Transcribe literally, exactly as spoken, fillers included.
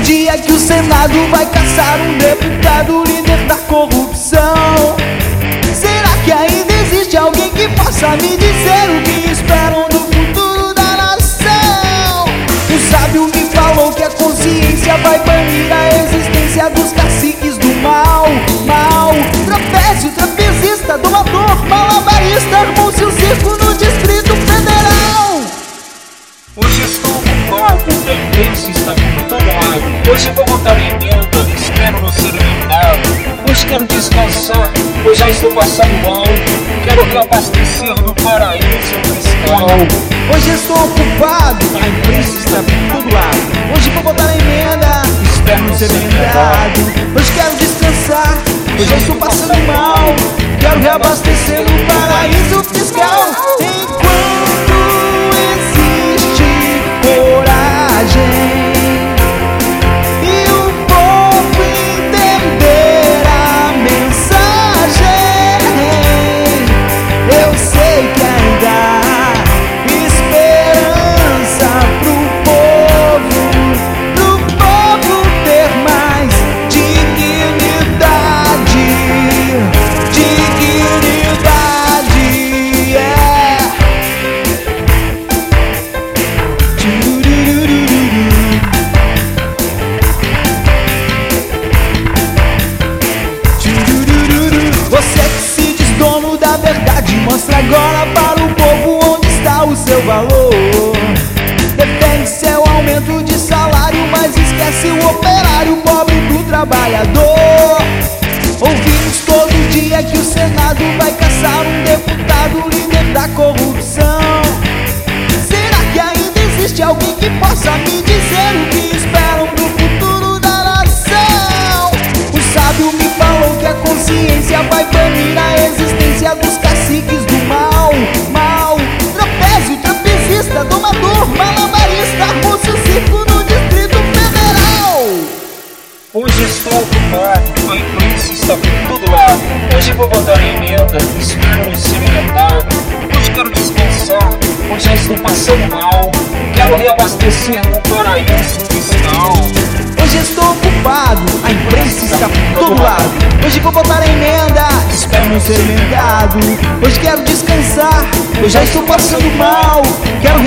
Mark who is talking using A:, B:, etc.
A: dia que o Senado vai caçar um deputado líder da corrupção. Será que ainda existe alguém que possa me dizer o que esperam do futuro da nação? Um sábio me falou que a consciência vai banir a existência dos caciques do mal. Mal, trapézio, trapezista, domador, malabarista, armou-se o circo no Distrito Federal.
B: Hoje estou ocupado, a imprensa está por todo lado. Hoje vou votar em emenda, espero não ser emendado. Hoje quero descansar, pois já estou passando mal. Quero reabastecer no paraíso fiscal.
A: Hoje estou ocupado, a imprensa está por todo lado. Hoje vou votar em emenda, espero não ser emendado. Hoje quero descansar, pois já estou passando mal. Quero reabastecer no paraíso fiscal. Enquanto existe coragem e o povo entender a mensagem, eu sei que ainda há esperança pro povo, pro povo ter mais dignidade, dignidade, é. Você que se diz dono da verdade, mostra agora para o povo onde está o seu valor. Defende seu aumento de salário, mas esquece o operário pobre do trabalhador. Ouvimos todo dia que o Senado vai caçar um deputado líder da corrupção. Será que ainda existe alguém que possa me dizer o que esperam pro futuro da nação? O sábio me falou que a consciência vai banir a existência dos caciques do mal. Mal, trapézio, trapezista, domador, malabarista, armou-se o circo no Distrito Federal.
B: Hoje estou ocupado, a imprensa está por todo lado. Hoje vou votar em emenda, espero não ser emendado. Hoje quero descansar, pois já estou passando mal. Quero reabastecer no paraíso fiscal.
A: Hoje estou ocupado, a imprensa está por todo lado. Hoje vou votar em emenda, espero não ser emendado. Hoje quero descansar, eu já estou passando mal. Quero